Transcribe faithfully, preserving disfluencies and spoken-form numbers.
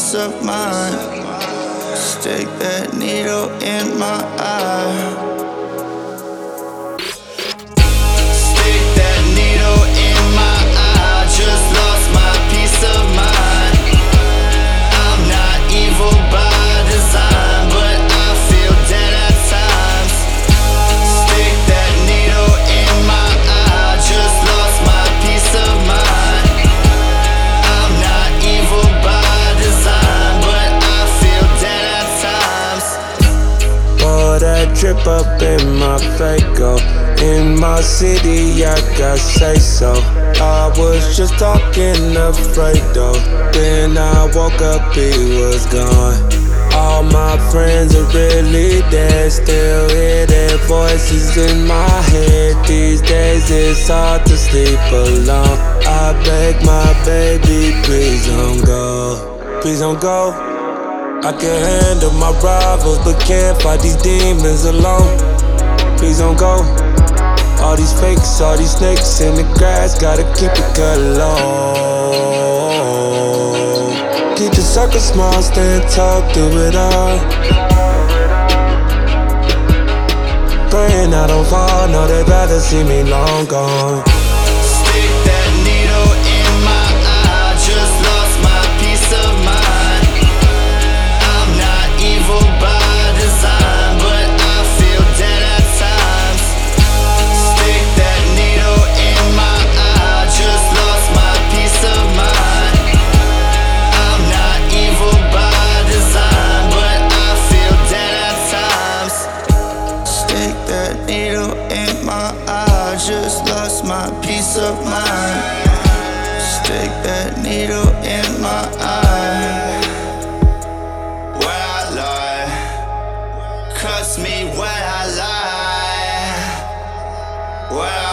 peace of mind. Stick that needle in my eye. Stick that needle in my eye. Just lost my peace of mind. I'm not evil by design, but I feel dead at times. Stick that needle in my eye. Just lost my peace of mind. I'm not evil by design, but I feel dead at times. Pour that drip up in my Fago. In my city, I got say so. I was just talking afraid though. Then I woke up, he was gone. All my friends are really dead. Still hear their voices in my head. These days it's hard to sleep alone. I beg my baby, please don't go. Please don't go. I can handle my rivals, but can't fight these demons alone. Please don't go. All these fakes, all these snakes in the grass, gotta keep it cut low. Keep the circle small, stand tall through it all. Praying I don't fall, know they'd rather see me long gone. Stick that needle in my eye. Just lost my peace of mind. I'm not evil by design, but I feel dead at times. Stick that needle in my eye. Just lost my peace of mind. I'm not evil by design, but I feel dead at times. Stick that needle in my eye. Just lost my peace of mind. Stick that needle in my eye. Where I lie, cuss me when I lie. Where